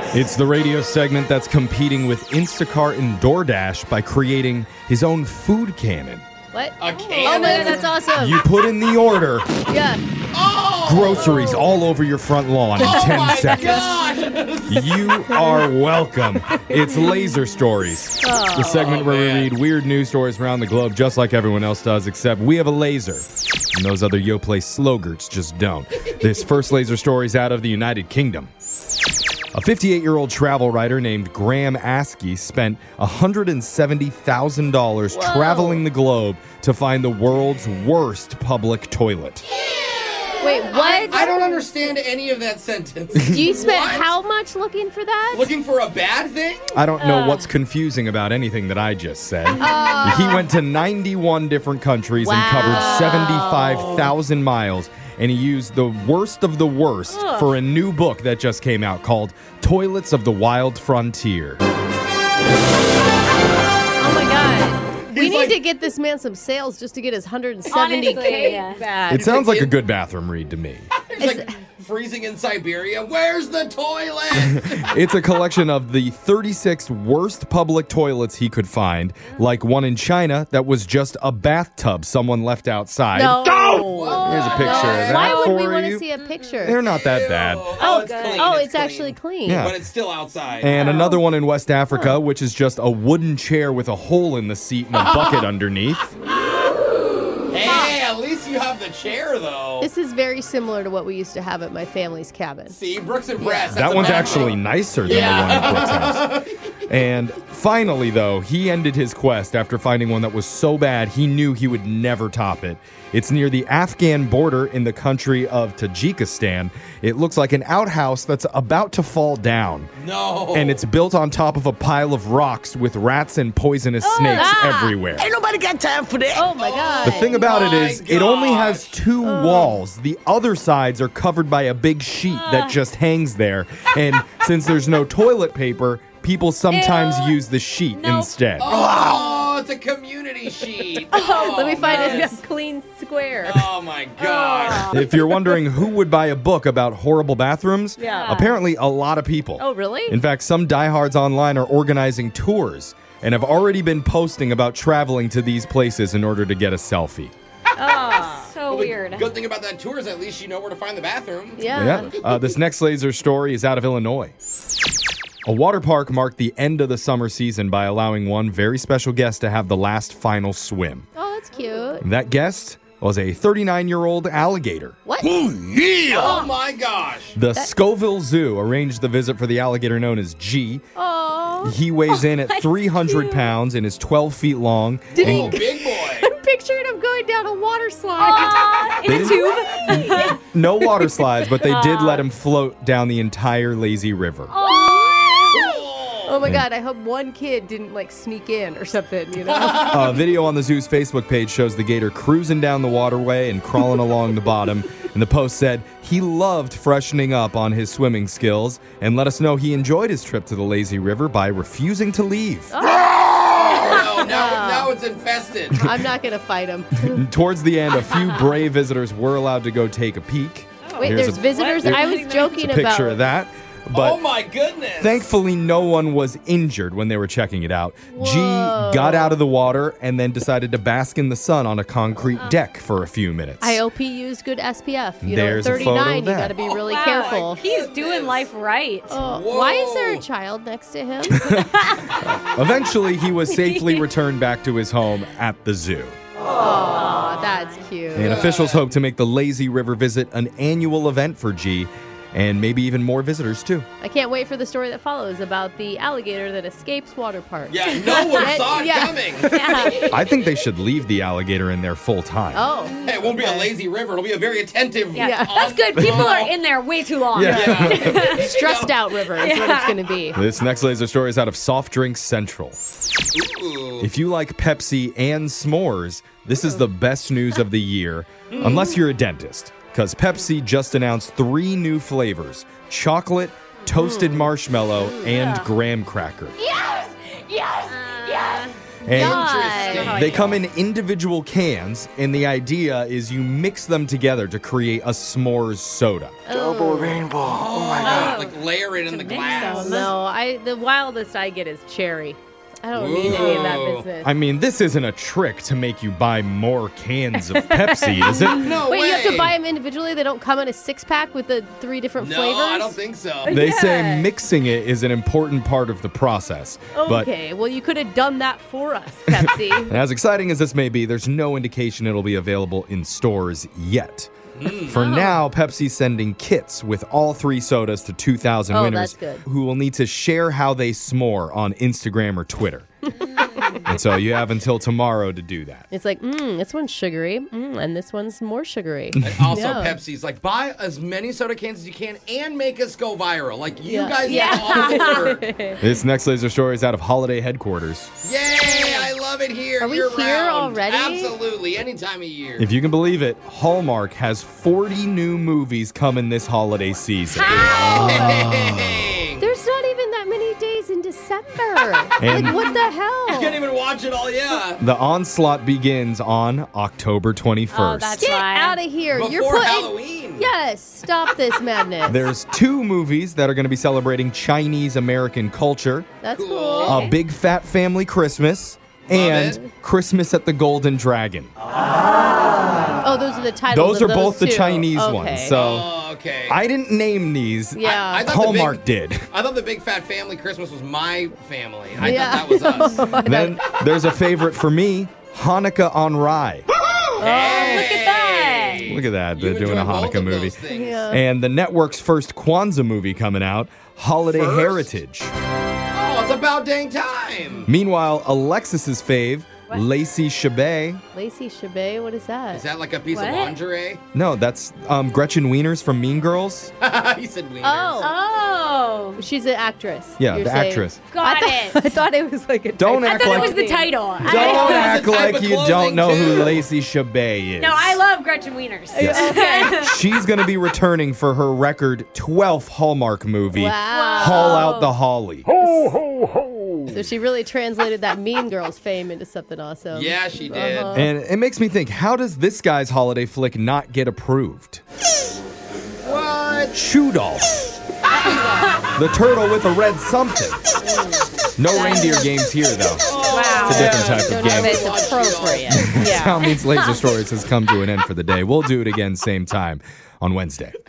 It's the radio segment that's competing with Instacart and DoorDash by creating his own food cannon. What? A cannon? Oh, no, that's awesome. You put in the order, Yeah. groceries all over your front lawn in 10 seconds. God. You are welcome. It's Laser Stories, the segment where we read weird news stories around the globe just like everyone else does, except we have a laser. And those other Yoplait sloggerts just don't. This first laser story is out of the United Kingdom. A 58-year-old travel writer named Graham Askey spent $170,000 traveling the globe to find the world's worst public toilet. Wait, what? I don't understand any of that sentence. You spent What? how much looking for that? Looking for a bad thing? I don't know what's confusing about anything that I just said. He went to 91 different countries and covered 75,000 miles. And he used the worst of the worst for a new book that just came out called Toilets of the Wild Frontier. Oh my God. We He's need like- to get this man some sales just to get his 170K Honestly, yeah. back. It sounds like a good bathroom read to me. It's like freezing in Siberia. Where's the toilet? It's a collection of the 36 worst public toilets he could find, like one in China that was just a bathtub someone left outside. No. Here's a picture of that Why would we for want to you. see a picture? They're not that bad. Oh, it's clean. Oh, it's clean. actually clean. Yeah. But it's still outside. And another one in West Africa, which is just a wooden chair with a hole in the seat and a bucket underneath. Hey, at least you have the chair, though. This is very similar to what we used to have at my family's cabin. See, Brooks and Brass. That one's actually nicer than the one in Brooks' house. And finally, though, he ended his quest after finding one that was so bad he knew he would never top it. It's near the Afghan border in the country of Tajikistan. It looks like an outhouse that's about to fall down. No. And it's built on top of a pile of rocks with rats and poisonous snakes everywhere. Ain't nobody got time for that. Oh my God. The thing about it my is, it only has gosh. 2 walls. The other sides are covered by a big sheet that just hangs there. And since there's no toilet paper, people sometimes Ew. use the sheet No. instead. Oh, it's a community sheet. Let me find nice. a clean square. Oh, my gosh. If you're wondering who would buy a book about horrible bathrooms, Yeah. apparently a lot of people. Oh, really? In fact, some diehards online are organizing tours and have already been posting about traveling to these places in order to get a selfie. So The weird. good thing about that tour is at least you know where to find the bathroom. Yeah. This next laser story is out of Illinois. A water park marked the end of the summer season by allowing one very special guest to have the last final swim. Oh, that's cute. That guest was a 39-year-old alligator. What? Oh, my gosh. The Scoville Zoo arranged the visit for the alligator known as G. Oh. He weighs in at 300 pounds and is 12 feet long. Did he? Oh, big boy. I'm picturing him going down a water slide. In a tube? No water slides, but they did let him float down the entire lazy river. Oh my God, I hope one kid didn't like sneak in or something, you know? A video on the zoo's Facebook page shows the gator cruising down the waterway and crawling along the bottom. And the post said he loved freshening up on his swimming skills and let us know he enjoyed his trip to the lazy river by refusing to leave. No, now it's infested. I'm not going to fight him. Towards the end, a few brave visitors were allowed to go take a peek. Wait, Here's there's a- visitors? What? I was joking It's a picture about of that. But Oh, my goodness. thankfully, no one was injured when they were checking it out. G got out of the water and then decided to bask in the sun on a concrete deck for a few minutes. I hope he used good SPF. You There's know, a at photo of 39, you that. got to be really wow, careful. He's doing life right. Why is there a child next to him? Eventually, he was safely returned back to his home at the zoo. Oh, that's cute. And officials hope to make the lazy river visit an annual event for G, and maybe even more visitors, too. I can't wait for the story that follows about the alligator that escapes water park. Yeah, no one saw it Yeah. coming. Yeah. I think they should leave the alligator in there full time. Oh. Hey, it won't be a lazy river. It'll be a very attentive. Yeah. That's good. People are in there way too long. Yeah. Stressed out river is what it's going to be. This next laser story is out of Soft Drink Central. Ooh. If you like Pepsi and s'mores, this is the best news of the year, unless you're a dentist, because Pepsi just announced 3 new flavors: chocolate, toasted marshmallow, and graham cracker. Interesting. They come in individual cans, and the idea is you mix them together to create a s'mores soda. Double rainbow. Oh my God. Like layer it in the mix glass. them. No, the wildest I get is cherry. I don't need any of that Whoa. business. I mean, this isn't a trick to make you buy more cans of Pepsi, is it? No Wait, way. you have to buy them individually? They don't come in a 6-pack with the 3 different No, flavors? I don't think so. They say Yeah. mixing it is an important part of the process. But Okay, well, you could have done that for us, Pepsi. as exciting as this may be, there's no indication it'll be available in stores yet. For now, Pepsi's sending kits with all 3 sodas to 2,000 Oh, winners that's good. who will need to share how they s'more on Instagram or Twitter. And so you have until tomorrow to do that. It's like, this one's sugary, and this one's more sugary. And also, Yeah. Pepsi's like, buy as many soda cans as you can and make us go viral. Like, you Yeah. guys Yeah. are all over. This next laser story is out of Holiday headquarters. Yay! I love it here. Are we year here round. already? Absolutely. Any time of year. If you can believe it, Hallmark has 40 new movies coming this holiday season. Dang. There's not even that many days in December. And- like, what the hell? Can't even watch it all, yeah. The onslaught begins on October 21st. Oh, that's Get fine. out of here. Before You're putting... Halloween. Yes, stop this madness. There's 2 movies that are going to be celebrating Chinese American culture. That's Cool. cool. A Big Fat Family Christmas and it. Christmas at the Golden Dragon. Oh, those are the titles Those of are both the two. Chinese Okay. ones. So Oh, okay. I didn't name these. Yeah. I thought Hallmark did. I thought the Big Fat Family Christmas was my family. I Yeah. thought that was us. Then there's a favorite for me, Hanukkah on Rye. Hey. look at that. Look at that. You They're doing a enjoy both Hanukkah of movie. those things. Yeah. And the network's first Kwanzaa movie coming out, Holiday First? Heritage. Oh, it's about dang time. Meanwhile, Alexis's fave, Lacey Chabet. Lacey Chabet, what is that? Is that like a piece of What? lingerie? No, that's Gretchen Wieners from Mean Girls. He said wieners. Oh, She's an actress. Yeah, you're the saying. actress. got I it. thought it was like a Don't type act I thought like- it was the title. Don't act It's a type like of you don't clothing, know who too. Lacey Chabet is. No, I love Gretchen Wieners. She's going to be returning for her record 12th Hallmark movie, Wow. Haul Out the Holly. So she really translated that Mean Girls fame into something awesome. Yeah, she did. And it makes me think, how does this guy's holiday flick not get approved? What? Chudolph. The turtle with a red something. No reindeer games here, though. Wow. It's a different type Don't of know if game. it's appropriate. Yeah. Sound Means Laser Stories has come to an end for the day. We'll do it again same time on Wednesday.